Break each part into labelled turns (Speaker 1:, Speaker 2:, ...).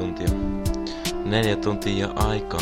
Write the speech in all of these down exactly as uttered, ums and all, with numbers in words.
Speaker 1: tuntia. Neljä tuntia aikaa.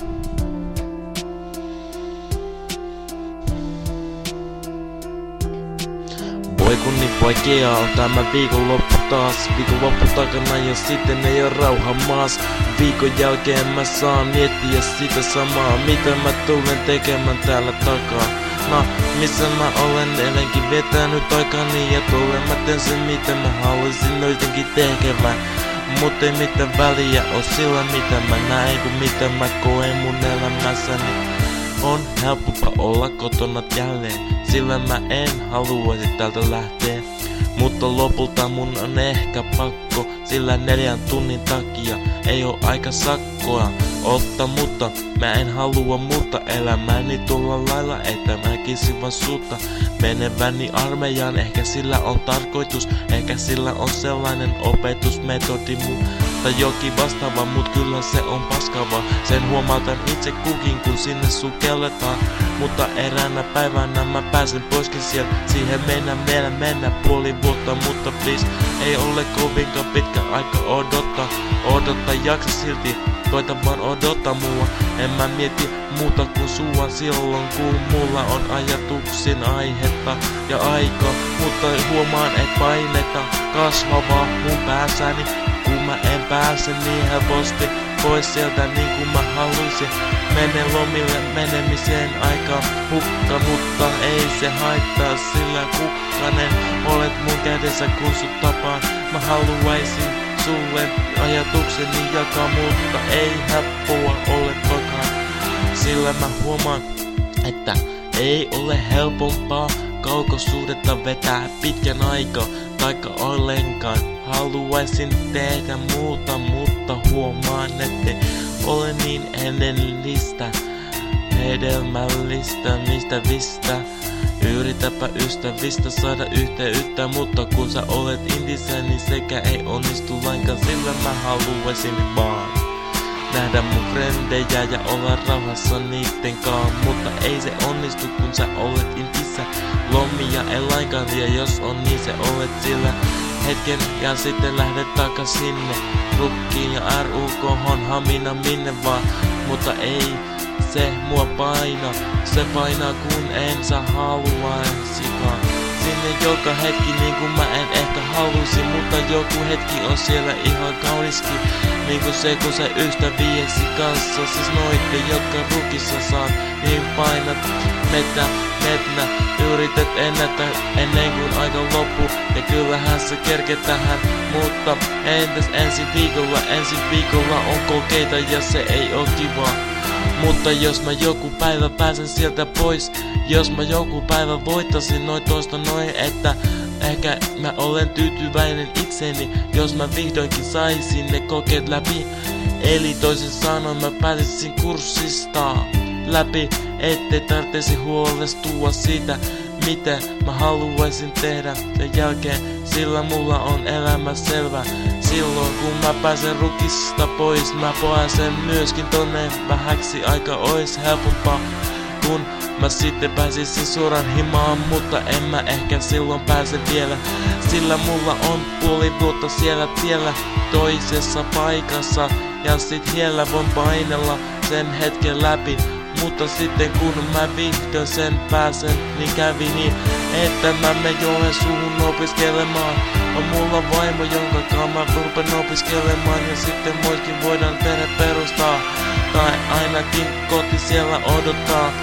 Speaker 1: Voi kun niin vaikeaa on tämä viikonloppu taas. Viikonloppu takana ja sitten ei oo rauha maas. Viikon jälkeen mä saan miettiä sitä samaa, mitä mä tulen tekemään täällä takaa. No, missä mä olen edelleenkin vetänyt aikani ja tulen mä teen sen mitä mä haluaisin jotenkin tekevän. Mut ei mitään väliä oo sillä mitä mä näen kun mitä mä koen mun elämässäni. On helpompaa olla kotona jälleen, sillä mä en haluaisi täältä lähteä. Mutta lopulta mun on ehkä pakko, sillä neljän tunnin takia ei oo aika sakkoa ottaa. Mutta mä en halua muuta elämääni tulla lailla, että mä näkisin vaan suutta meneväni armeijaan. Ehkä sillä on tarkoitus, ehkä sillä on sellainen opetusmetodi mutta jokin vastaava, mut kyllä se on paskava. Sen huomautan itse kukin kun sinne sukelletaan. Mutta eräänä päivänä mä pääsen poiskin sieltä. Siihen mennään vielä mennä puoli vuotta, mutta please ei ole kovinkaan pitkä aika odottaa. Odottaa jaksa silti, koita vaan odottaa mua. En mä mieti muuta kuin sua silloin kun mulla on ajatuksin aihetta ja aika. Mutta huomaan et painetta kasvavaa mun päässäni, kun mä en pääse niin helposti pois sieltä niin kuin mä haluisin. Menen lomille menemiseen aika hukka, mutta ei se haittaa, sillä kukkanen olet mun kädessä kun sut tapaan. Mä haluaisin sulle ajatukseni jakaa, mutta ei helppoa ole tokaan. Sillä mä huomaan, että ei ole helpompaa kaukosuhdetta vetää pitkän aikaa taikka ollenkaan. Haluaisin tehdä muuta, mutta huomaan, ettei ole niin edellistä, hedelmällistä, mistä vistä. Yritäpä ystävistä saada yhteyttä, mutta kun sä olet intissä, niin sekä ei onnistu lainkaan. Sillä mä haluaisin vaan nähdä mun frendejä ja olla rauhassa niitten kaan. Mutta ei se onnistu kun sä olet intissä. Lomia ei lainkaan ja jos on niin se olet sillä hetken ja sitten lähdet takas sinne Rukkiin ja R U K:hon hamina minne vaan. Mutta ei se mua paina, se painaa kun en sä haluaisikaan sinne joka hetki niin kuin mä en ehkä haluisi. Mutta joku hetki on siellä ihan kauniskin, niinku se kun se ystäviesi kanssa. Siis noitten jotka Rukissa saat, niin painat metä, metnä. Yrität ennätä ennen kuin aika loppu, ja kyllähän se kerke tähän. Mutta entäs ensi viikolla, ensi viikolla on kokeita ja se ei oo kivaa. Mutta jos mä joku päivä pääsen sieltä pois, jos mä joku päivä voittasin noin toista noin, että ehkä mä olen tyytyväinen itseni, jos mä vihdoinkin saisin ne kokeet läpi. Eli toisin sanoen mä pääsisin kurssista läpi, ettei tarvitsisi huolestua siitä, mitä mä haluaisin tehdä sen jälkeen, sillä mulla on elämä selvä. Silloin kun mä pääsen Rukista pois, mä pääsen myöskin tonne vähäksi aika ois helpompaa, kun mä sitten pääsisin suoraan himaan. Mutta en mä ehkä silloin pääse vielä, sillä mulla on puoli vuotta siellä tiellä toisessa paikassa, ja sit siellä voin painella sen hetken läpi. Mutta sitten kun mä vihdoin sen pääsen, niin kävi niin, että mä menen Joensuuhun opiskelemaan. On mulla vaimo, jonka kanssa mä rupen opiskelemaan, ja sitten muiskin voidaan perhe perustaa, tai ainakin koti siellä odottaa.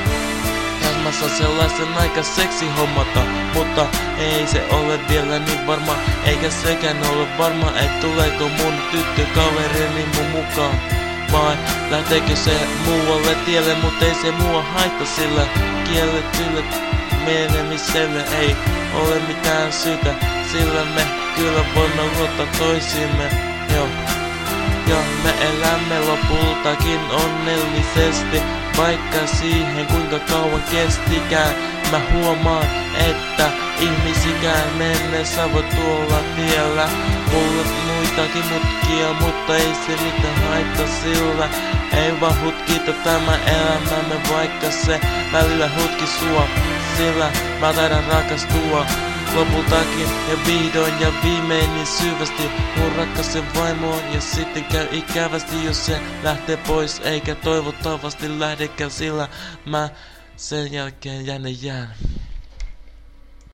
Speaker 1: Jos mä saan sellaisen aika seksi hommata, mutta ei se ole vielä niin varma, eikä sekään ole varma, et tuleeko mun tyttökaverini mun mukaan. Vai lähteekö se muualle tielle, mut ei se mua haittaa, sillä kielletylle menemiselle ei ole mitään syytä, sillä me kyllä voimme luottaa toisiimme. Joo. Ja me elämme lopultakin onnellisesti, vaikka siihen kuinka kauan kestikään. Mä huomaan, että ihmisikään mennessä voi tuolla tiellä. Mulle muitakin mutkia, mutta ei se mitään haittaa, sillä ei vaan hutkita tämä elämämme, vaikka se välillä hutki sua. Sillä mä taidan rakastua lopultakin ja vihdoin ja viimein niin syvästi mun rakkasen vaimoon. Ja sitten käy ikävästi, jos se lähtee pois eikä toivottavasti lähdekään, sillä mä sen jälkeen jänne jään.